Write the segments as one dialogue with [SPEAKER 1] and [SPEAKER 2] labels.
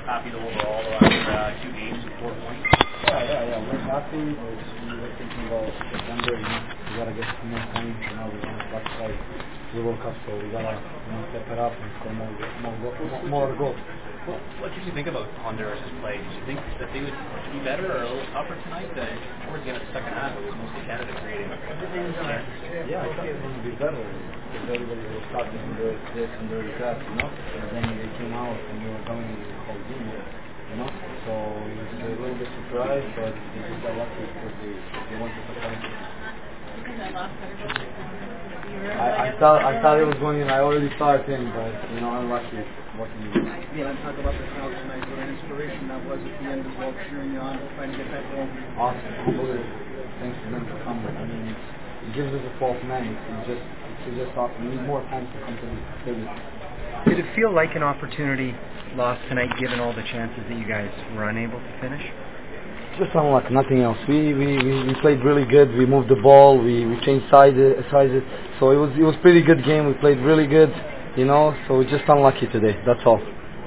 [SPEAKER 1] happy overall after 2 games and 4 points?
[SPEAKER 2] Yeah. We're happy. We're thinking about September. We gotta get some more points. We want to qualify the World Cup, so we gotta step it up and score more goals.
[SPEAKER 1] What did you think about Honduras' play? Did you think that they would be better or a little tougher tonight? Towards the end of the second half, it was mostly Canada creating.
[SPEAKER 2] Yeah, I thought it was going to be better because everybody was talking under this, under that, And then they came out and we were going the whole game, So it was a little bit surprised, but they just got lucky because they wanted to play. I thought it was going in. I already saw it in, but unlucky.
[SPEAKER 3] Talk about the crowd tonight. What an inspiration that was at the end as well, cheering you on, trying to get that goal.
[SPEAKER 2] Awesome. Thanks to them for coming. It gives us a false man. It's just awesome. We need more time to come to the stadium.
[SPEAKER 4] Did it feel like an opportunity lost tonight, given all the chances that you guys were unable to finish?
[SPEAKER 2] Just unlucky, nothing else. We played really good. We moved the ball. We changed sizes. So it was pretty good game. We played really good. So we're just unlucky today. That's all.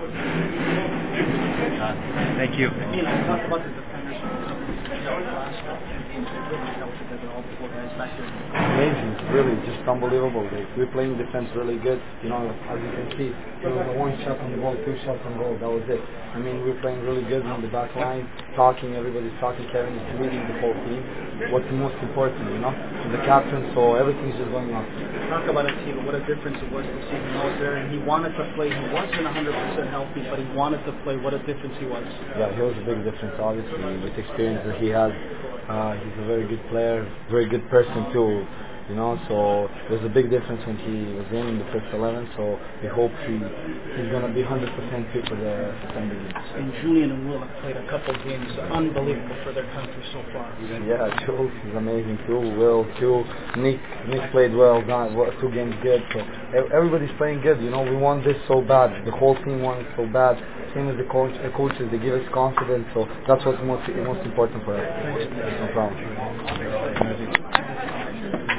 [SPEAKER 4] Thank you.
[SPEAKER 3] Talk about the defenders last games. They really held together, all four guys back here.
[SPEAKER 2] Amazing, really, just unbelievable. We're playing defense really good. As you can see, the one shot on goal, 2 shots on goal. That was it. We're playing really good on the back line, everybody's talking. Kevin is leading the whole team. What's the most important, the captain, so everything's just going on.
[SPEAKER 3] Talk about a team, what a difference it was this season. I was there, and he wanted to play. He wasn't 100% healthy, but he wanted to play. What a difference he was.
[SPEAKER 2] Yeah, he was a big difference, obviously, with the experience that he has. He's a very good player, very good person too. So there's a big difference when he was in the first 11. So we hope he's going to be 100% fit for the September games.
[SPEAKER 3] And Julian and Will have played a couple games, unbelievable for their country so far.
[SPEAKER 2] Yeah, Jules is amazing too. Will too. Nick played well. 2 games good. So everybody's playing good. We want this so bad. The whole team wants it so bad. Same as the coaches, they give us confidence. So that's what's most important for us. No problem.